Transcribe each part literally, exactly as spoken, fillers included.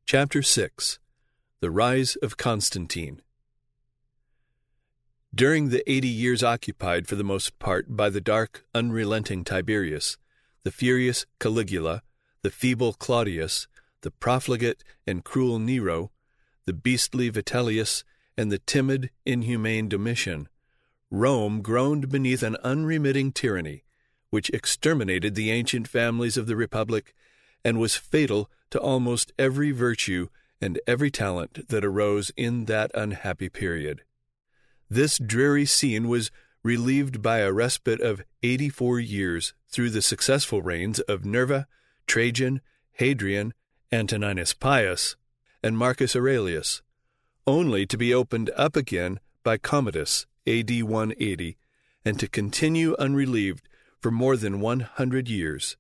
Chapter six. The Rise of Constantine. During the eighty years occupied for the most part by the dark, unrelenting Tiberius, the furious Caligula, the feeble Claudius, the profligate and cruel Nero, the beastly Vitellius, and the timid, inhumane Domitian, Rome groaned beneath an unremitting tyranny, which exterminated the ancient families of the Republic and was fatal to almost every virtue and every talent that arose in that unhappy period. This dreary scene was relieved by a respite of eighty-four years through the successful reigns of Nerva, Trajan, Hadrian, Antoninus Pius, and Marcus Aurelius, only to be opened up again by Commodus, A D one eighty, and to continue unrelieved for more than one hundred years.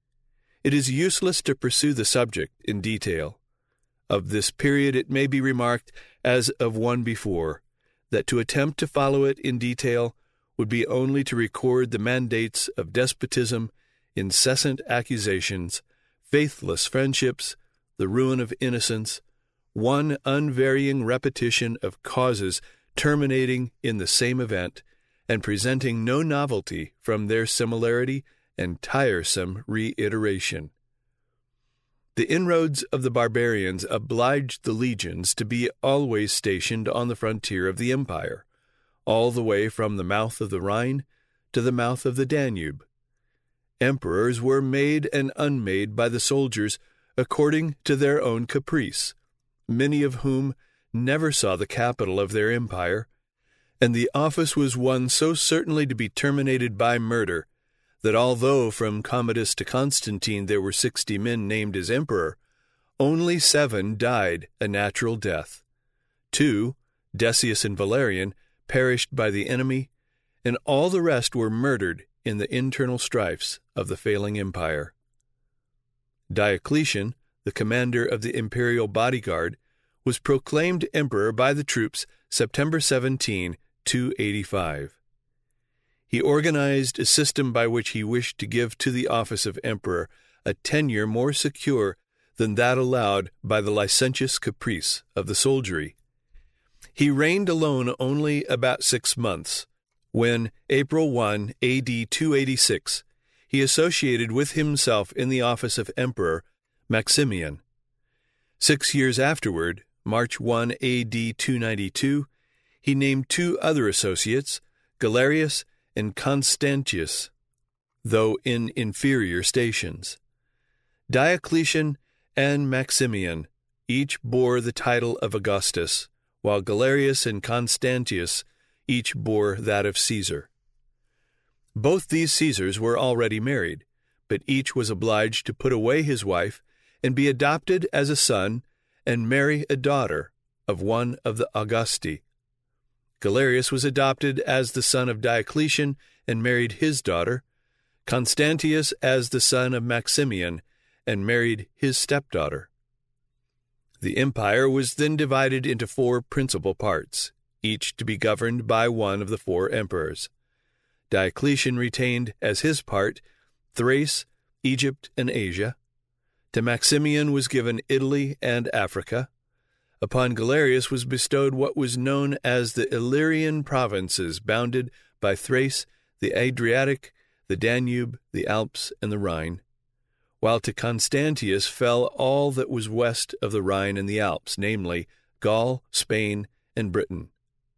It is useless to pursue the subject in detail. Of this period it may be remarked, as of one before, that to attempt to follow it in detail would be only to record the mandates of despotism, incessant accusations, faithless friendships, the ruin of innocence, one unvarying repetition of causes terminating in the same event, and presenting no novelty from their similarity and tiresome reiteration. The inroads of the barbarians obliged the legions to be always stationed on the frontier of the empire, all the way from the mouth of the Rhine to the mouth of the Danube. Emperors were made and unmade by the soldiers according to their own caprice, many of whom never saw the capital of their empire, and the office was one so certainly to be terminated by murder that although from Commodus to Constantine there were sixty men named as emperor, only seven died a natural death. Two, Decius and Valerian, perished by the enemy, and all the rest were murdered in the internal strifes of the failing empire. Diocletian, the commander of the imperial bodyguard, was proclaimed emperor by the troops September seventeenth, two eighty-five. He organized a system by which he wished to give to the office of emperor a tenure more secure than that allowed by the licentious caprice of the soldiery. He reigned alone only about six months, when, April first, A D two eighty-six, he associated with himself in the office of emperor Maximian. Six years afterward, March first, A D two ninety-two, he named two other associates, Galerius and Constantius, though in inferior stations. Diocletian and Maximian each bore the title of Augustus, while Galerius and Constantius each bore that of Caesar. Both these Caesars were already married, but each was obliged to put away his wife and be adopted as a son and marry a daughter of one of the Augusti. Galerius was adopted as the son of Diocletian and married his daughter, Constantius as the son of Maximian and married his stepdaughter. The empire was then divided into four principal parts, each to be governed by one of the four emperors. Diocletian retained as his part Thrace, Egypt, and Asia. To Maximian was given Italy and Africa. Upon Galerius was bestowed what was known as the Illyrian provinces, bounded by Thrace, the Adriatic, the Danube, the Alps, and the Rhine, while to Constantius fell all that was west of the Rhine and the Alps, namely Gaul, Spain, and Britain.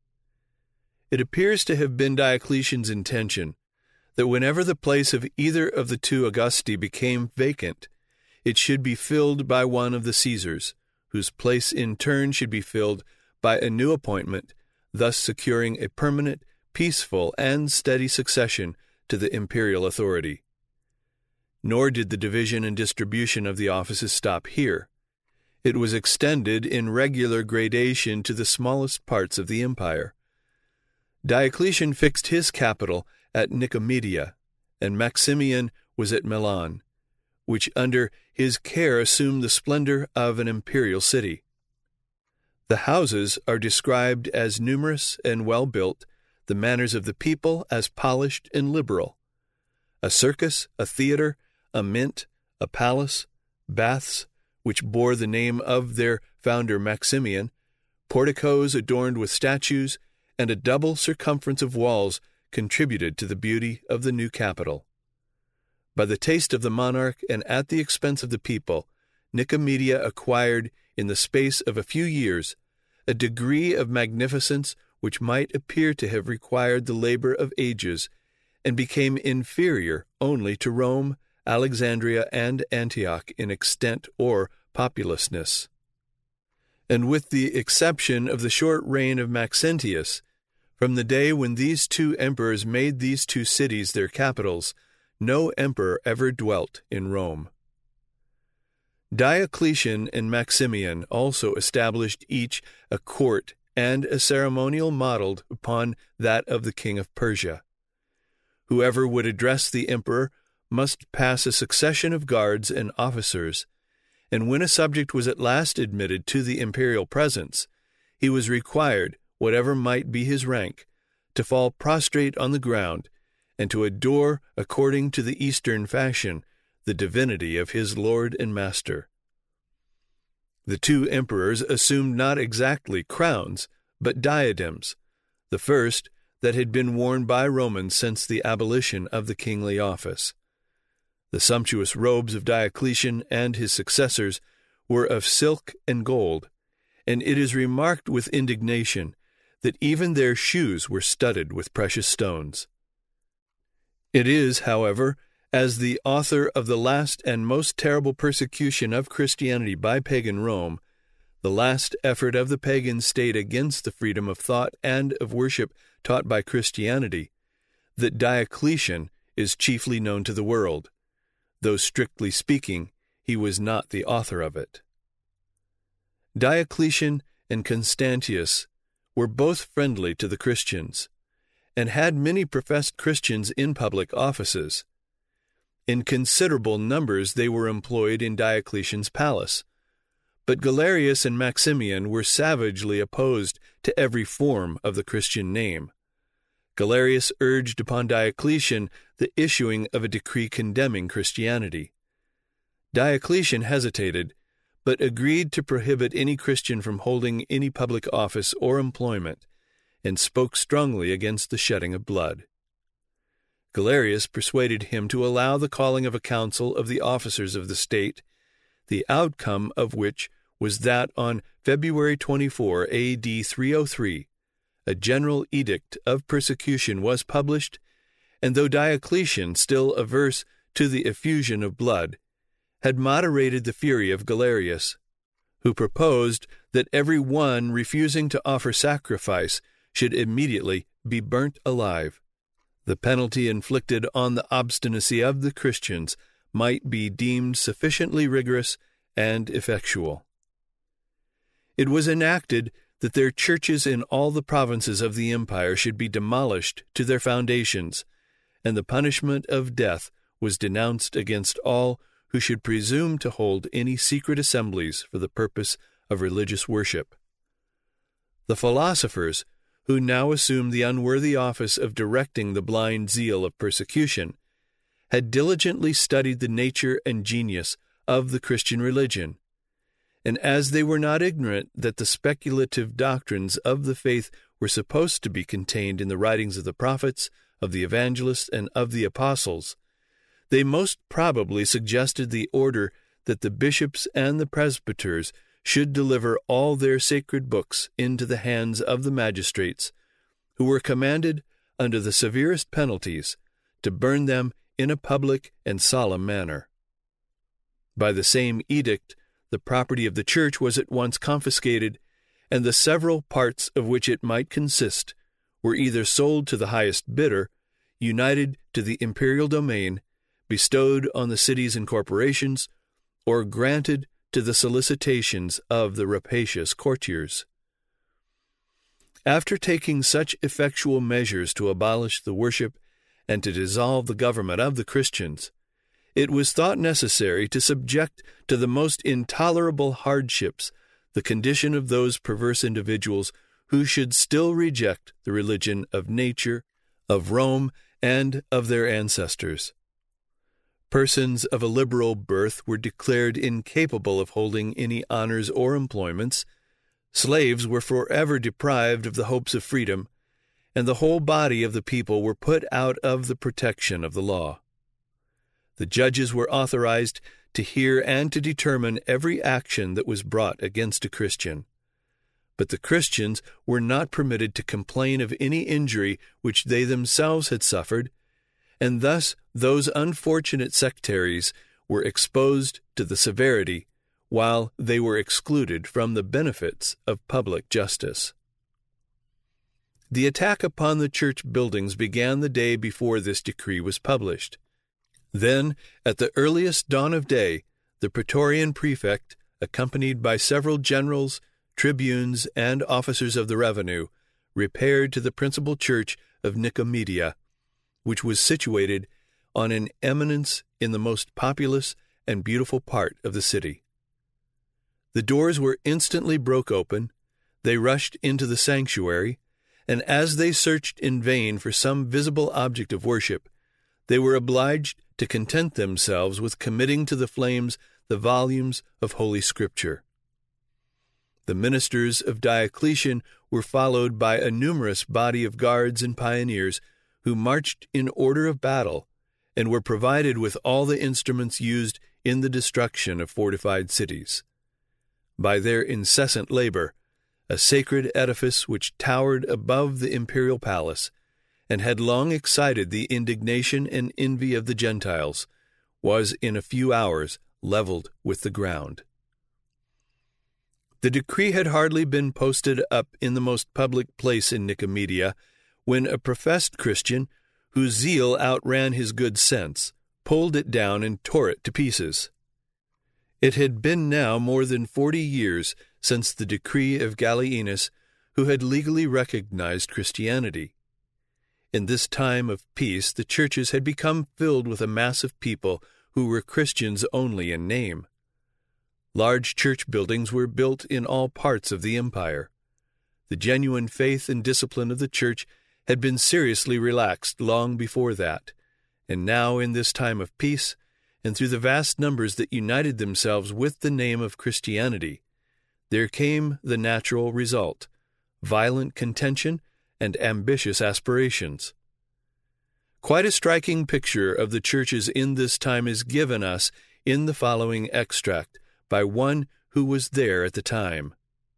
It appears to have been Diocletian's intention that whenever the place of either of the two Augusti became vacant, it should be filled by one of the Caesars, whose place in turn should be filled by a new appointment, thus securing a permanent, peaceful, and steady succession to the imperial authority. Nor did the division and distribution of the offices stop here. It was extended in regular gradation to the smallest parts of the empire. Diocletian fixed his capital at Nicomedia, and Maximian was at Milan, which under his care assumed the splendor of an imperial city. The houses are described as numerous and well-built, the manners of the people as polished and liberal. A circus, a theater, a mint, a palace, baths, which bore the name of their founder Maximian, porticos adorned with statues, and a double circumference of walls contributed to the beauty of the new capital. By the taste of the monarch and at the expense of the people, Nicomedia acquired, in the space of a few years, a degree of magnificence which might appear to have required the labor of ages, and became inferior only to Rome, Alexandria, and Antioch in extent or populousness. And with the exception of the short reign of Maxentius, from the day when these two emperors made these two cities their capitals, no emperor ever dwelt in Rome. Diocletian and Maximian also established each a court and a ceremonial modeled upon that of the king of Persia. Whoever would address the emperor must pass a succession of guards and officers, and when a subject was at last admitted to the imperial presence, he was required, whatever might be his rank, to fall prostrate on the ground, and to adore, according to the Eastern fashion, the divinity of his lord and master. The two emperors assumed not exactly crowns, but diadems, the first that had been worn by Romans since the abolition of the kingly office. The sumptuous robes of Diocletian and his successors were of silk and gold, and it is remarked with indignation that even their shoes were studded with precious stones. It is, however, as the author of the last and most terrible persecution of Christianity by pagan Rome, the last effort of the pagan state against the freedom of thought and of worship taught by Christianity, that Diocletian is chiefly known to the world, though strictly speaking, he was not the author of it. Diocletian and Constantius were both friendly to the Christians, and had many professed Christians in public offices. In considerable numbers they were employed in Diocletian's palace, but Galerius and Maximian were savagely opposed to every form of the Christian name. Galerius urged upon Diocletian the issuing of a decree condemning Christianity. Diocletian hesitated, but agreed to prohibit any Christian from holding any public office or employment, and spoke strongly against the shedding of blood. Galerius persuaded him to allow the calling of a council of the officers of the state, the outcome of which was that on February twenty-fourth, A D three oh three, a general edict of persecution was published, and though Diocletian, still averse to the effusion of blood, had moderated the fury of Galerius, who proposed that every one refusing to offer sacrifice should immediately be burnt alive, the penalty inflicted on the obstinacy of the Christians might be deemed sufficiently rigorous and effectual. It was enacted that their churches in all the provinces of the empire should be demolished to their foundations, and the punishment of death was denounced against all who should presume to hold any secret assemblies for the purpose of religious worship. The philosophers, who now assumed the unworthy office of directing the blind zeal of persecution, had diligently studied the nature and genius of the Christian religion, and as they were not ignorant that the speculative doctrines of the faith were supposed to be contained in the writings of the prophets, of the evangelists, and of the apostles, they most probably suggested the order that the bishops and the presbyters should deliver all their sacred books into the hands of the magistrates, who were commanded, under the severest penalties, to burn them in a public and solemn manner. By the same edict, the property of the church was at once confiscated, and the several parts of which it might consist were either sold to the highest bidder, united to the imperial domain, bestowed on the cities and corporations, or granted to the solicitations of the rapacious courtiers. After taking such effectual measures to abolish the worship and to dissolve the government of the Christians, it was thought necessary to subject to the most intolerable hardships the condition of those perverse individuals who should still reject the religion of nature, of Rome, and of their ancestors. Persons of a liberal birth were declared incapable of holding any honors or employments, slaves were forever deprived of the hopes of freedom, and the whole body of the people were put out of the protection of the law. The judges were authorized to hear and to determine every action that was brought against a Christian. But the Christians were not permitted to complain of any injury which they themselves had suffered, and thus those unfortunate sectaries were exposed to the severity, while they were excluded from the benefits of public justice. The attack upon the church buildings began the day before this decree was published. Then, at the earliest dawn of day, the Praetorian prefect, accompanied by several generals, tribunes, and officers of the revenue, repaired to the principal church of Nicomedia, which was situated on an eminence in the most populous and beautiful part of the city. The doors were instantly broke open, they rushed into the sanctuary, and as they searched in vain for some visible object of worship, they were obliged to content themselves with committing to the flames the volumes of Holy Scripture. The ministers of Diocletian were followed by a numerous body of guards and pioneers who marched in order of battle and were provided with all the instruments used in the destruction of fortified cities. By their incessant labor, a sacred edifice which towered above the imperial palace and had long excited the indignation and envy of the Gentiles, was in a few hours leveled with the ground. The decree had hardly been posted up in the most public place in Nicomedia when a professed Christian, whose zeal outran his good sense, pulled it down and tore it to pieces. It had been now more than forty years since the decree of Gallienus, who had legally recognized Christianity. In this time of peace, the churches had become filled with a mass of people who were Christians only in name. Large church buildings were built in all parts of the empire. The genuine faith and discipline of the church had been seriously relaxed long before that, and now in this time of peace, and through the vast numbers that united themselves with the name of Christianity, there came the natural result, violent contention and ambitious aspirations. Quite a striking picture of the churches in this time is given us in the following extract by one who was there at the time.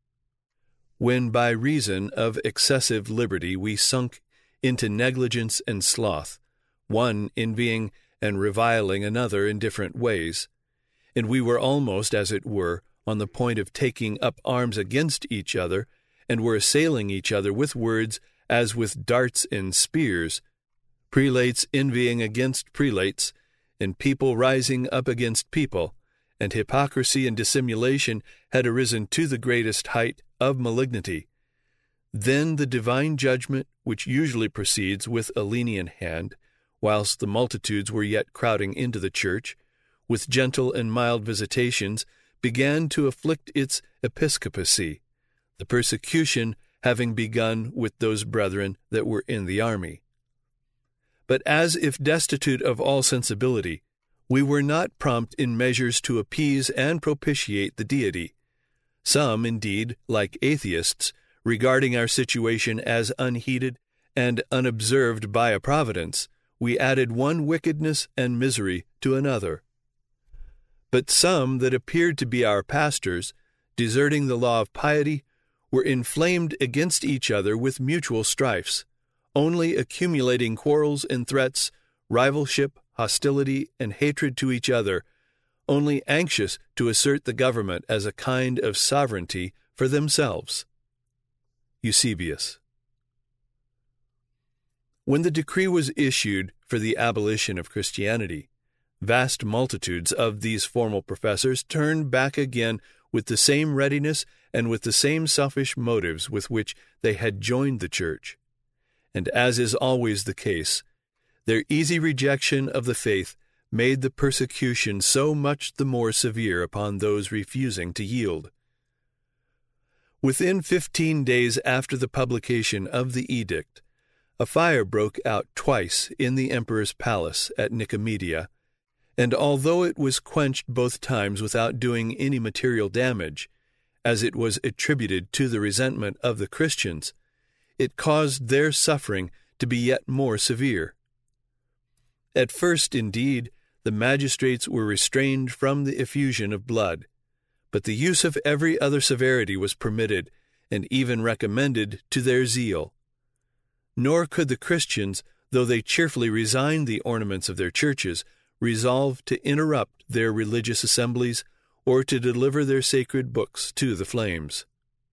When by reason of excessive liberty we sunk into negligence and sloth, one envying and reviling another in different ways, and we were almost, as it were, on the point of taking up arms against each other, and were assailing each other with words as with darts and spears, prelates envying against prelates, and people rising up against people, and hypocrisy and dissimulation had arisen to the greatest height of malignity. Then the divine judgment, which usually proceeds with a lenient hand, whilst the multitudes were yet crowding into the church, with gentle and mild visitations, began to afflict its episcopacy, the persecution having begun with those brethren that were in the army. But as if destitute of all sensibility, we were not prompt in measures to appease and propitiate the deity. Some, indeed, like atheists, regarding our situation as unheeded and unobserved by a providence, we added one wickedness and misery to another. But some that appeared to be our pastors, deserting the law of piety, were inflamed against each other with mutual strifes, only accumulating quarrels and threats, rivalship, hostility, and hatred to each other, only anxious to assert the government as a kind of sovereignty for themselves. Eusebius. When the decree was issued for the abolition of Christianity, vast multitudes of these formal professors turned back again with the same readiness and with the same selfish motives with which they had joined the church. And as is always the case, their easy rejection of the faith made the persecution so much the more severe upon those refusing to yield. Within fifteen days after the publication of the edict, a fire broke out twice in the emperor's palace at Nicomedia, and although it was quenched both times without doing any material damage, as it was attributed to the resentment of the Christians, it caused their suffering to be yet more severe. At first, indeed, the magistrates were restrained from the effusion of blood, but the use of every other severity was permitted and even recommended to their zeal. Nor could the Christians, though they cheerfully resigned the ornaments of their churches, resolve to interrupt their religious assemblies or to deliver their sacred books to the flames.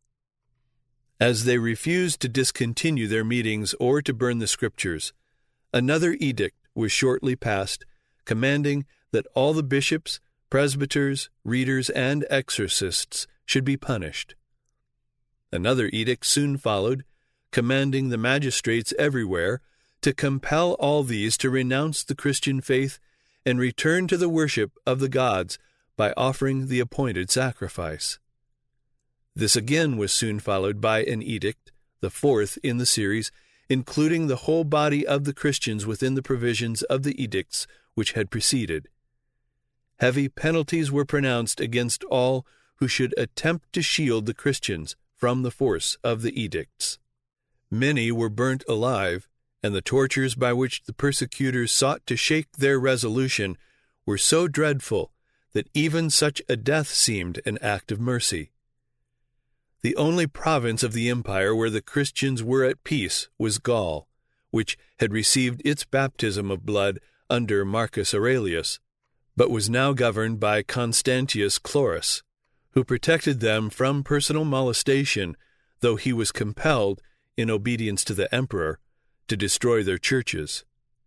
As they refused to discontinue their meetings or to burn the Scriptures, another edict was shortly passed, commanding that all the bishops, presbyters, readers, and exorcists should be punished. Another edict soon followed, commanding the magistrates everywhere to compel all these to renounce the Christian faith and return to the worship of the gods by offering the appointed sacrifice. This again was soon followed by an edict, the fourth in the series, including the whole body of the Christians within the provisions of the edicts which had preceded. Heavy penalties were pronounced against all who should attempt to shield the Christians from the force of the edicts. Many were burnt alive, and the tortures by which the persecutors sought to shake their resolution were so dreadful that even such a death seemed an act of mercy. The only province of the empire where the Christians were at peace was Gaul, which had received its baptism of blood under Marcus Aurelius, but was now governed by Constantius Chlorus, who protected them from personal molestation, though he was compelled, in obedience to the emperor, to destroy their churches.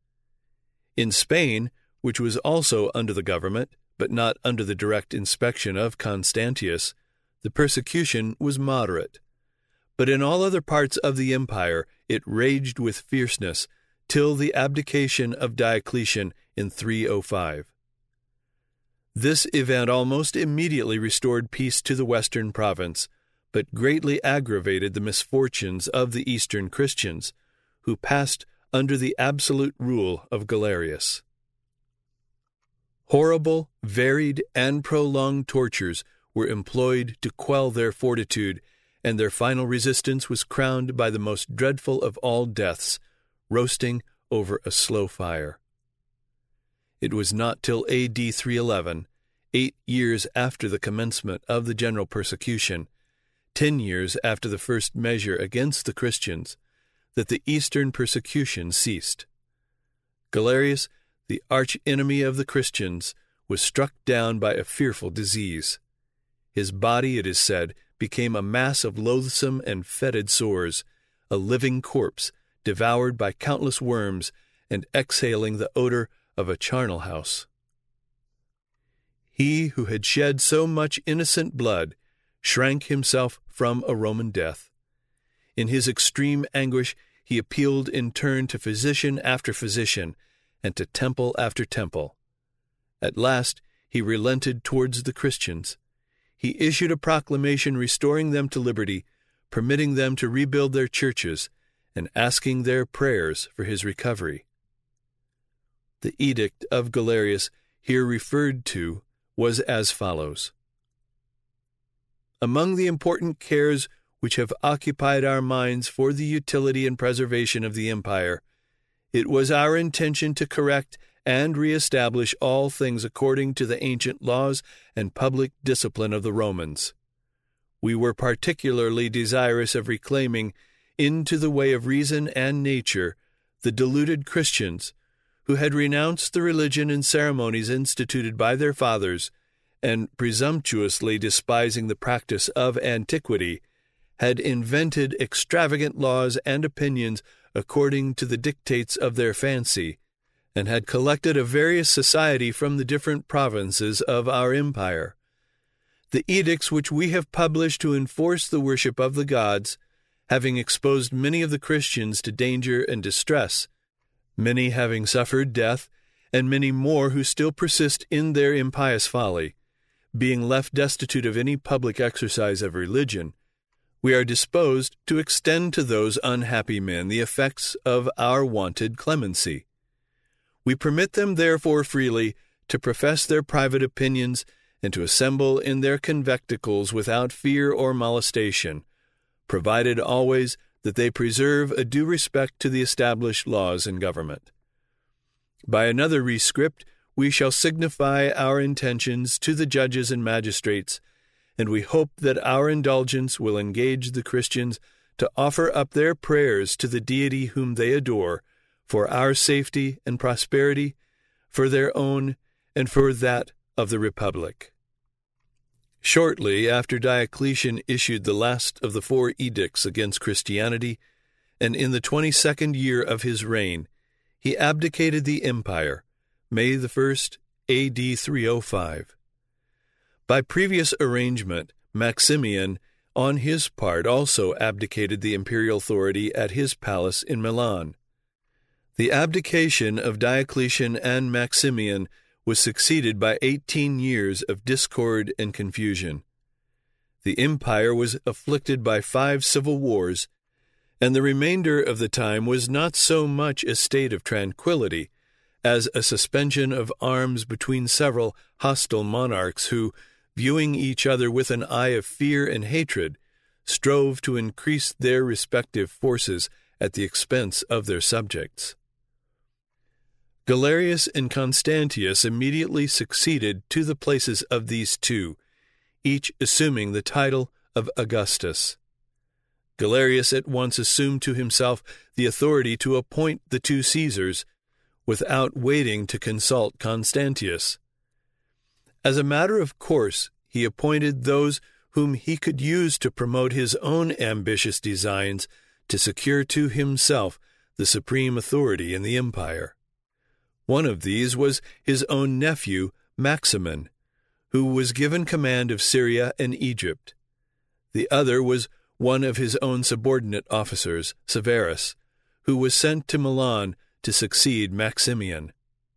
In Spain, which was also under the government, but not under the direct inspection of Constantius, the persecution was moderate. But in all other parts of the empire it raged with fierceness till the abdication of Diocletian in three oh five. This event almost immediately restored peace to the western province, but greatly aggravated the misfortunes of the eastern Christians, who passed under the absolute rule of Galerius. Horrible, varied, and prolonged tortures were employed to quell their fortitude, and their final resistance was crowned by the most dreadful of all deaths, roasting over a slow fire. It was not till A D three eleven, eight years after the commencement of the general persecution, ten years after the first measure against the Christians, that the eastern persecution ceased. Galerius, the arch-enemy of the Christians, was struck down by a fearful disease. His body, it is said, became a mass of loathsome and fetid sores, a living corpse devoured by countless worms and exhaling the odor of a charnel house. He who had shed so much innocent blood shrank himself from a Roman death. In his extreme anguish he appealed in turn to physician after physician and to temple after temple. At last he relented towards the Christians. He issued a proclamation restoring them to liberty, permitting them to rebuild their churches, and asking their prayers for his recovery. The edict of Galerius, here referred to, was as follows. Among the important cares which have occupied our minds for the utility and preservation of the empire, it was our intention to correct and reestablish all things according to the ancient laws and public discipline of the Romans. We were particularly desirous of reclaiming into the way of reason and nature the deluded Christians, who had renounced the religion and ceremonies instituted by their fathers, and, presumptuously despising the practice of antiquity, had invented extravagant laws and opinions according to the dictates of their fancy, and had collected a various society from the different provinces of our empire. The edicts which we have published to enforce the worship of the gods, having exposed many of the Christians to danger and distress, many having suffered death, and many more who still persist in their impious folly, being left destitute of any public exercise of religion, we are disposed to extend to those unhappy men the effects of our wonted clemency. We permit them therefore freely to profess their private opinions and to assemble in their conventicles without fear or molestation, provided always that they preserve a due respect to the established laws and government. By another rescript, we shall signify our intentions to the judges and magistrates, and we hope that our indulgence will engage the Christians to offer up their prayers to the deity whom they adore, for our safety and prosperity, for their own, and for that of the Republic. Shortly after Diocletian issued the last of the four edicts against Christianity, and in the twenty-second year of his reign, he abdicated the empire, May the first, A D three oh five. By previous arrangement, Maximian, on his part, also abdicated the imperial authority at his palace in Milan. The abdication of Diocletian and Maximian was succeeded by eighteen years of discord and confusion. The empire was afflicted by five civil wars, and the remainder of the time was not so much a state of tranquility as a suspension of arms between several hostile monarchs who, viewing each other with an eye of fear and hatred, strove to increase their respective forces at the expense of their subjects. Galerius and Constantius immediately succeeded to the places of these two, each assuming the title of Augustus. Galerius at once assumed to himself the authority to appoint the two Caesars, without waiting to consult Constantius. As a matter of course, he appointed those whom he could use to promote his own ambitious designs to secure to himself the supreme authority in the empire. One of these was his own nephew, Maximin, who was given command of Syria and Egypt. The other was one of his own subordinate officers, Severus, who was sent to Milan to succeed Maximian.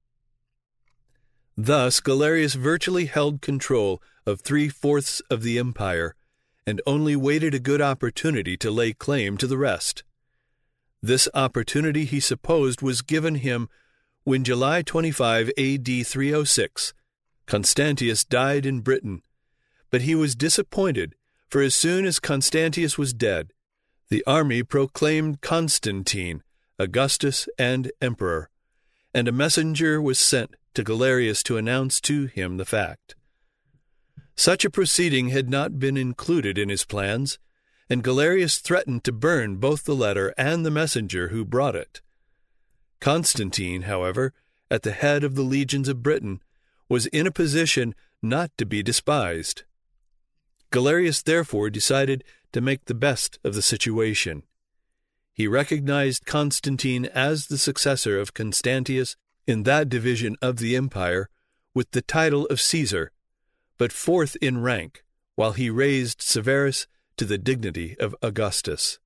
Thus Galerius virtually held control of three-fourths of the empire, and only waited a good opportunity to lay claim to the rest. This opportunity he supposed was given him when July twenty-fifth, A D three oh six, Constantius died in Britain, but he was disappointed, for as soon as Constantius was dead, the army proclaimed Constantine Augustus and Emperor, and a messenger was sent to Galerius to announce to him the fact. Such a proceeding had not been included in his plans, and Galerius threatened to burn both the letter and the messenger who brought it. Constantine, however, at the head of the legions of Britain, was in a position not to be despised. Galerius therefore decided to make the best of the situation. He recognized Constantine as the successor of Constantius in that division of the empire with the title of Caesar, but fourth in rank, while he raised Severus to the dignity of Augustus.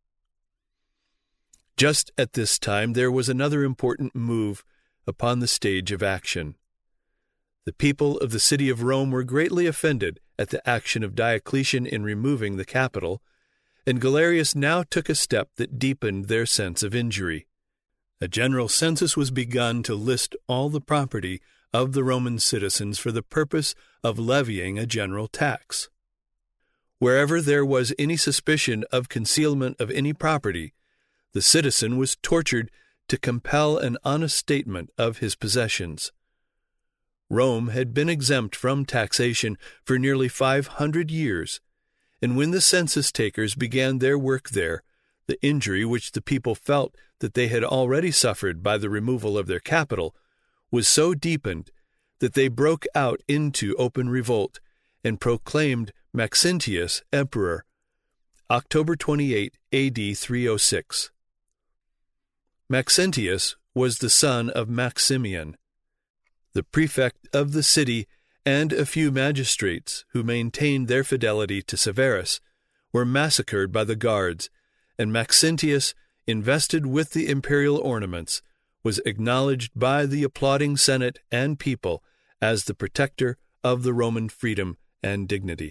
Just at this time there was another important move upon the stage of action. The people of the city of Rome were greatly offended at the action of Diocletian in removing the capital, and Galerius now took a step that deepened their sense of injury. A general census was begun to list all the property of the Roman citizens for the purpose of levying a general tax. Wherever there was any suspicion of concealment of any property, the citizen was tortured to compel an honest statement of his possessions. Rome had been exempt from taxation for nearly five hundred years, and when the census takers began their work there, the injury which the people felt that they had already suffered by the removal of their capital was so deepened that they broke out into open revolt and proclaimed Maxentius emperor, October twenty-eighth, A D three oh six. Maxentius was the son of Maximian. The prefect of the city and a few magistrates who maintained their fidelity to Severus were massacred by the guards, and Maxentius, invested with the imperial ornaments, was acknowledged by the applauding Senate and people as the protector of the Roman freedom and dignity.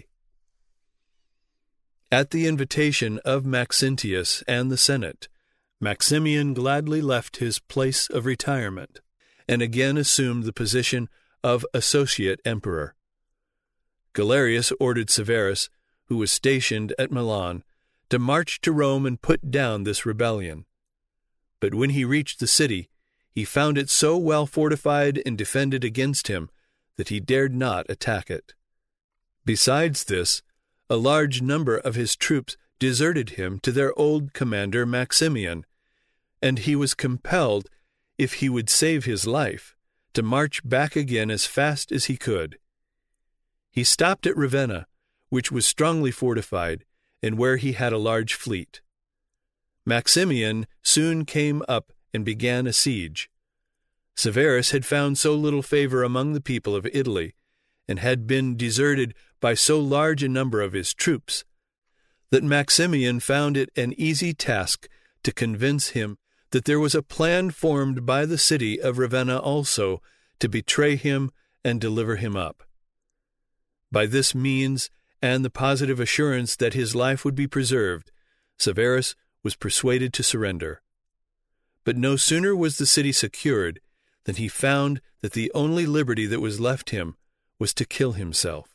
At the invitation of Maxentius and the Senate, Maximian gladly left his place of retirement, and again assumed the position of associate emperor. Galerius ordered Severus, who was stationed at Milan, to march to Rome and put down this rebellion. But when he reached the city, he found it so well fortified and defended against him that he dared not attack it. Besides this, a large number of his troops deserted him to their old commander Maximian, and he was compelled, if he would save his life, to march back again as fast as he could. He stopped at Ravenna, which was strongly fortified, and where he had a large fleet. Maximian soon came up and began a siege. Severus had found so little favor among the people of Italy, and had been deserted by so large a number of his troops, that Maximian found it an easy task to convince him that there was a plan formed by the city of Ravenna also to betray him and deliver him up. By this means, and the positive assurance that his life would be preserved, Severus was persuaded to surrender. But no sooner was the city secured than he found that the only liberty that was left him was to kill himself.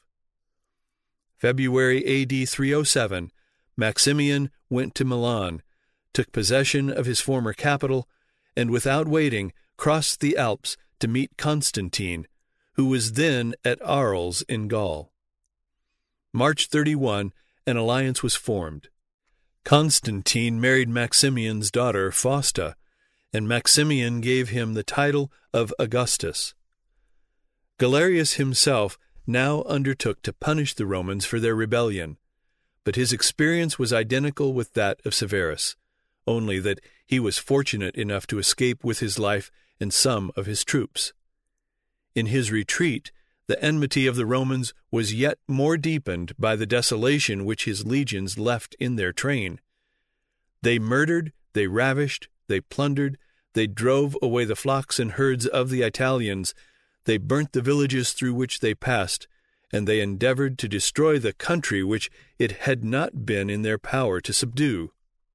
February A D three oh seven, Maximian went to Milan, took possession of his former capital, and without waiting crossed the Alps to meet Constantine, who was then at Arles in Gaul. March thirty-first, an alliance was formed. Constantine married Maximian's daughter Fausta, and Maximian gave him the title of Augustus. Galerius himself now undertook to punish the Romans for their rebellion, but his experience was identical with that of Severus, only that he was fortunate enough to escape with his life and some of his troops. In his retreat, the enmity of the Romans was yet more deepened by the desolation which his legions left in their train. They murdered, they ravished, they plundered, they drove away the flocks and herds of the Italians, they burnt the villages through which they passed, and they endeavored to destroy the country which it had not been in their power to subdue.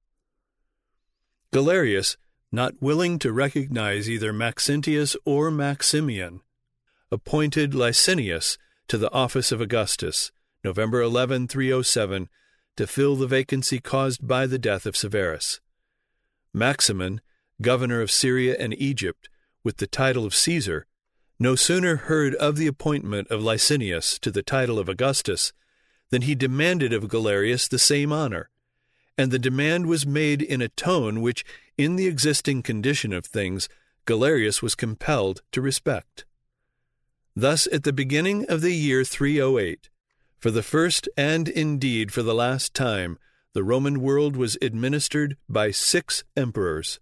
Galerius, not willing to recognize either Maxentius or Maximian, appointed Licinius to the office of Augustus, November eleventh, three oh seven, to fill the vacancy caused by the death of Severus. Maximin, governor of Syria and Egypt, with the title of Caesar, no sooner heard of the appointment of Licinius to the title of Augustus than he demanded of Galerius the same honor, and the demand was made in a tone which, in the existing condition of things, Galerius was compelled to respect. Thus, at the beginning of the year three oh eight, for the first and indeed for the last time, the Roman world was administered by six emperors.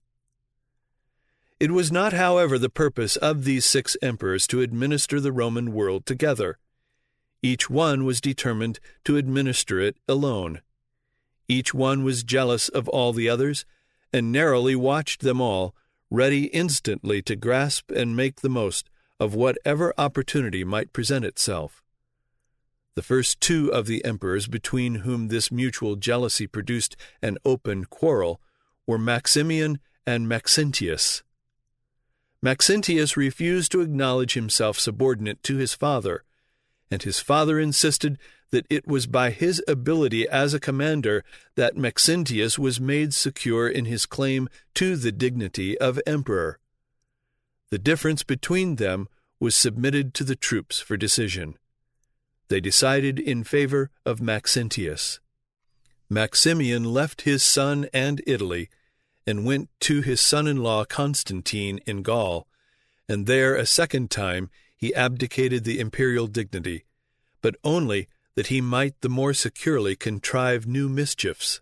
It was not, however, the purpose of these six emperors to administer the Roman world together. Each one was determined to administer it alone. Each one was jealous of all the others, and narrowly watched them all, ready instantly to grasp and make the most of whatever opportunity might present itself. The first two of the emperors between whom this mutual jealousy produced an open quarrel were Maximian and Maxentius. Maxentius refused to acknowledge himself subordinate to his father, and his father insisted that it was by his ability as a commander that Maxentius was made secure in his claim to the dignity of emperor. The difference between them was submitted to the troops for decision. They decided in favor of Maxentius. Maximian left his son and Italy, and went to his son-in-law Constantine in Gaul, and there a second time he abdicated the imperial dignity, but only that he might the more securely contrive new mischiefs.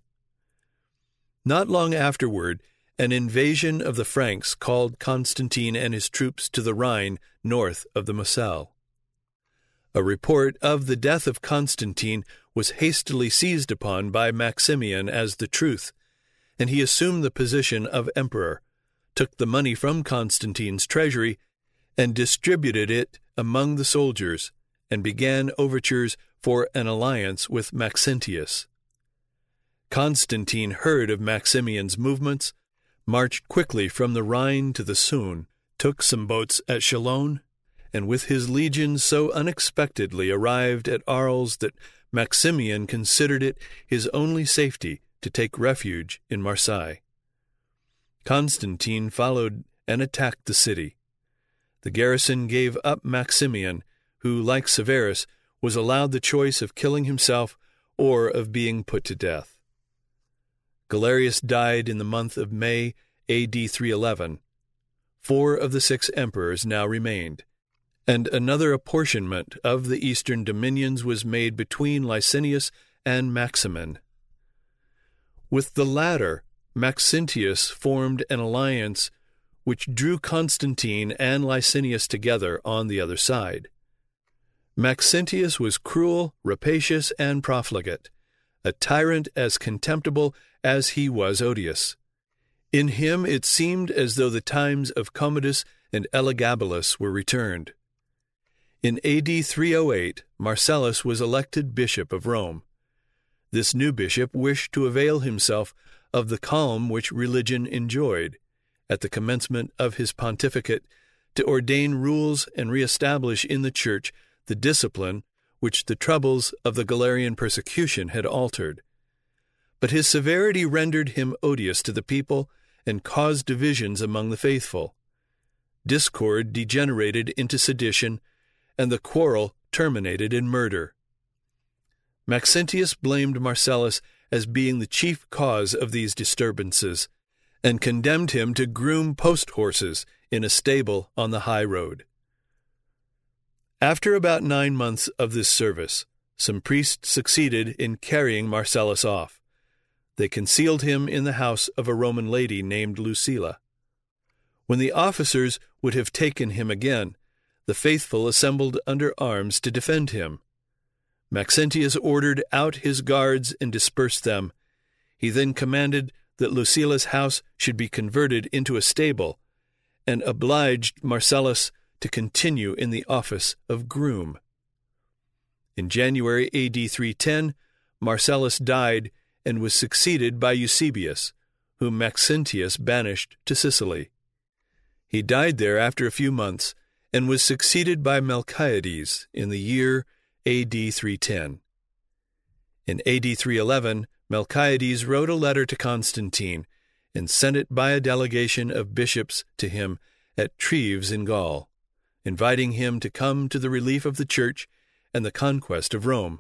Not long afterward, an invasion of the Franks called Constantine and his troops to the Rhine north of the Moselle. A report of the death of Constantine was hastily seized upon by Maximian as the truth, and he assumed the position of emperor, took the money from Constantine's treasury, and distributed it among the soldiers, and began overtures for an alliance with Maxentius. Constantine heard of Maximian's movements, marched quickly from the Rhine to the Saône, took some boats at Chalon, and with his legions so unexpectedly arrived at Arles that Maximian considered it his only safety to take refuge in Marseille. Constantine followed and attacked the city. The garrison gave up Maximian, who, like Severus, was allowed the choice of killing himself or of being put to death. Galerius died in the month of May, A D three eleven. Four of the six emperors now remained, and another apportionment of the eastern dominions was made between Licinius and Maximin. With the latter, Maxentius formed an alliance which drew Constantine and Licinius together on the other side. Maxentius was cruel, rapacious, and profligate, a tyrant as contemptible as he was odious. In him it seemed as though the times of Commodus and Elagabalus were returned. In A D three oh eight, Marcellus was elected bishop of Rome. This new bishop wished to avail himself of the calm which religion enjoyed at the commencement of his pontificate to ordain rules and reestablish in the Church the discipline which the troubles of the Galerian persecution had altered. But his severity rendered him odious to the people and caused divisions among the faithful. Discord degenerated into sedition, and the quarrel terminated in murder. Maxentius blamed Marcellus as being the chief cause of these disturbances, and condemned him to groom post-horses in a stable on the high road. After about nine months of this service, some priests succeeded in carrying Marcellus off. They concealed him in the house of a Roman lady named Lucilla. When the officers would have taken him again, the faithful assembled under arms to defend him. Maxentius ordered out his guards and dispersed them. He then commanded that Lucilla's house should be converted into a stable, and obliged Marcellus to continue in the office of groom. In January A D three ten, Marcellus died and was succeeded by Eusebius, whom Maxentius banished to Sicily. He died there after a few months, and was succeeded by Melchiades in the year A D three ten. In A D three eleven, Melchiades wrote a letter to Constantine and sent it by a delegation of bishops to him at Treves in Gaul, inviting him to come to the relief of the Church and the conquest of Rome.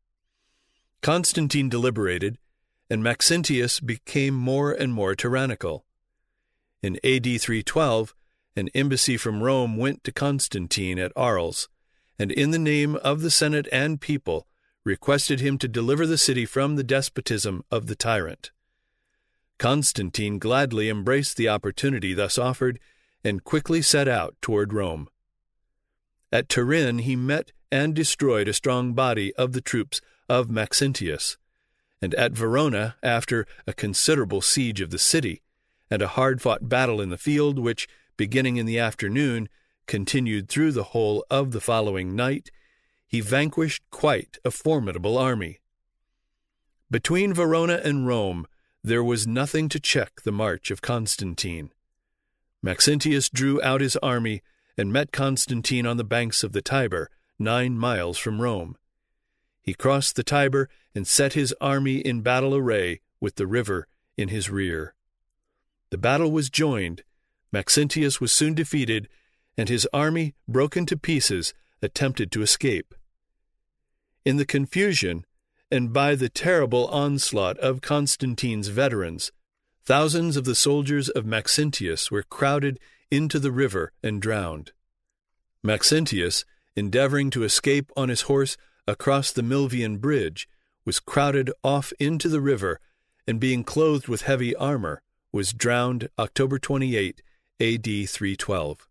Constantine deliberated, and Maxentius became more and more tyrannical. In A D three twelve, an embassy from Rome went to Constantine at Arles, and in the name of the Senate and people requested him to deliver the city from the despotism of the tyrant. Constantine gladly embraced the opportunity thus offered and quickly set out toward Rome. At Turin he met and destroyed a strong body of the troops of Maxentius, and at Verona, after a considerable siege of the city and a hard-fought battle in the field which, beginning in the afternoon, continued through the whole of the following night, he vanquished quite a formidable army. Between Verona and Rome there was nothing to check the march of Constantine. Maxentius drew out his army and met Constantine on the banks of the Tiber, nine miles from Rome. He crossed the Tiber and set his army in battle array with the river in his rear. The battle was joined, Maxentius was soon defeated, and his army, broken to pieces, attempted to escape. In the confusion, and by the terrible onslaught of Constantine's veterans, thousands of the soldiers of Maxentius were crowded into the river and drowned. Maxentius, endeavoring to escape on his horse across the Milvian bridge, was crowded off into the river, and being clothed with heavy armor, was drowned October twenty-eighth, A D three twelve.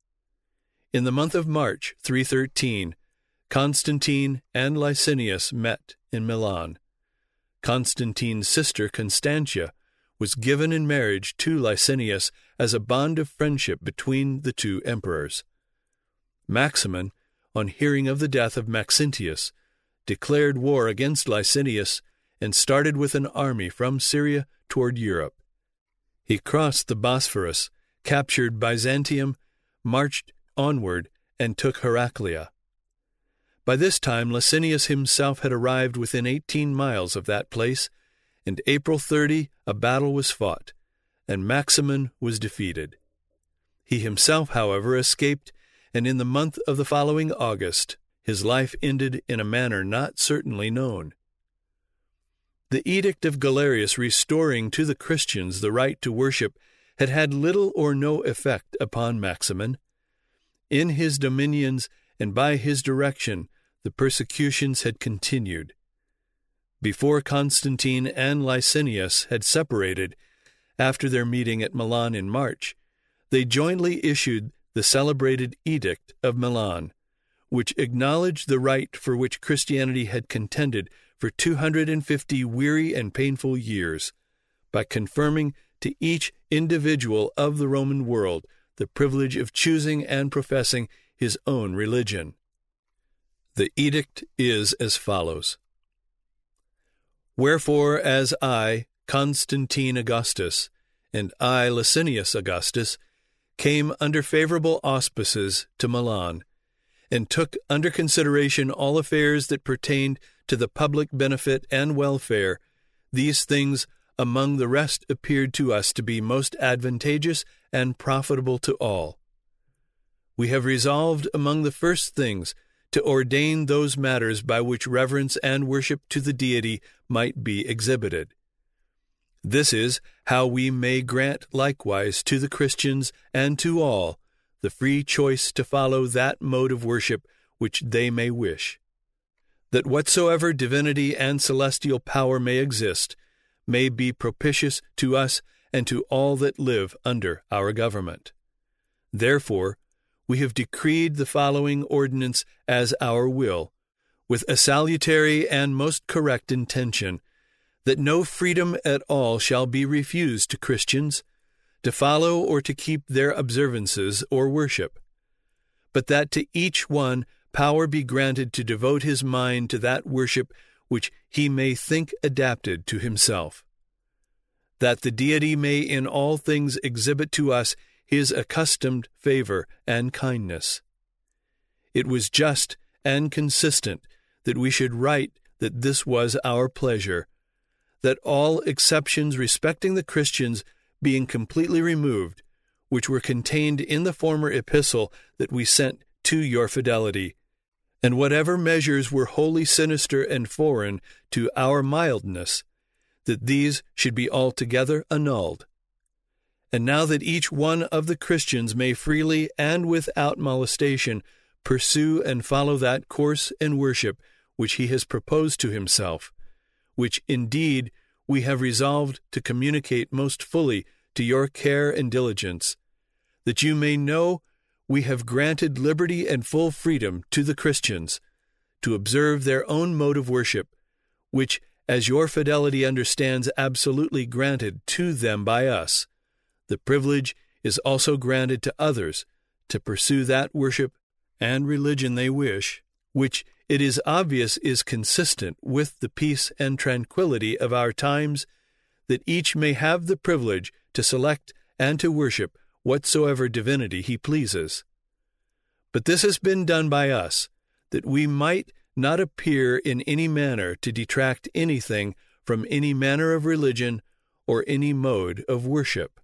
In the month of March three thirteen, Constantine and Licinius met in Milan. Constantine's sister Constantia was given in marriage to Licinius as a bond of friendship between the two emperors. Maximin, on hearing of the death of Maxentius, declared war against Licinius and started with an army from Syria toward Europe. He crossed the Bosphorus, captured Byzantium, marched onward, and took Heraclea. By this time Licinius himself had arrived within eighteen miles of that place, and April thirtieth a battle was fought, and Maximin was defeated. He himself, however, escaped, and in the month of the following August his life ended in a manner not certainly known. The edict of Galerius restoring to the Christians the right to worship had had little or no effect upon Maximin. In his dominions and by his direction the persecutions had continued. Before Constantine and Licinius had separated, after their meeting at Milan in March, they jointly issued the celebrated Edict of Milan, which acknowledged the right for which Christianity had contended for two hundred fifty weary and painful years, by confirming to each individual of the Roman world the privilege of choosing and professing his own religion. The edict is as follows. Wherefore, as I, Constantine Augustus, and I, Licinius Augustus, came under favorable auspices to Milan, and took under consideration all affairs that pertained to the public benefit and welfare, these things among the rest appeared to us to be most advantageous and profitable to all. We have resolved among the first things to ordain those matters by which reverence and worship to the deity might be exhibited. This is how we may grant likewise to the Christians and to all the free choice to follow that mode of worship which they may wish, that whatsoever divinity and celestial power may exist may be propitious to us and to all that live under our government. Therefore, we have decreed the following ordinance as our will, with a salutary and most correct intention, that no freedom at all shall be refused to Christians, to follow or to keep their observances or worship, but that to each one power be granted to devote his mind to that worship which he may think adapted to himself, that the deity may in all things exhibit to us his accustomed favor and kindness. It was just and consistent that we should write that this was our pleasure, that all exceptions respecting the Christians being completely removed, which were contained in the former epistle that we sent to your fidelity, and whatever measures were wholly sinister and foreign to our mildness, that these should be altogether annulled. And now that each one of the Christians may freely and without molestation pursue and follow that course and worship which he has proposed to himself, which indeed we have resolved to communicate most fully to your care and diligence, that you may know we have granted liberty and full freedom to the Christians to observe their own mode of worship, which, as your fidelity understands, absolutely granted to them by us. The privilege is also granted to others to pursue that worship and religion they wish, which it is obvious is consistent with the peace and tranquility of our times, that each may have the privilege to select and to worship whatsoever divinity he pleases. But this has been done by us, that we might not appear in any manner to detract anything from any manner of religion or any mode of worship.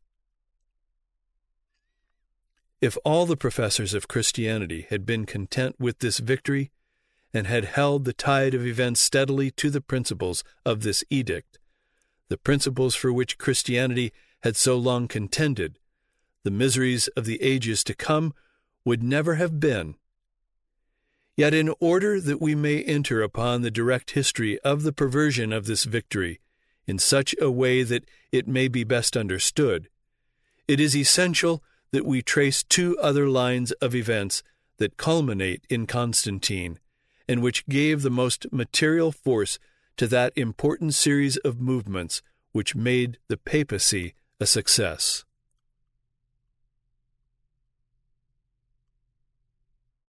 If all the professors of Christianity had been content with this victory, and had held the tide of events steadily to the principles of this edict, the principles for which Christianity had so long contended, the miseries of the ages to come would never have been. Yet in order that we may enter upon the direct history of the perversion of this victory in such a way that it may be best understood, it is essential that we trace two other lines of events that culminate in Constantine, and which gave the most material force to that important series of movements which made the papacy a success.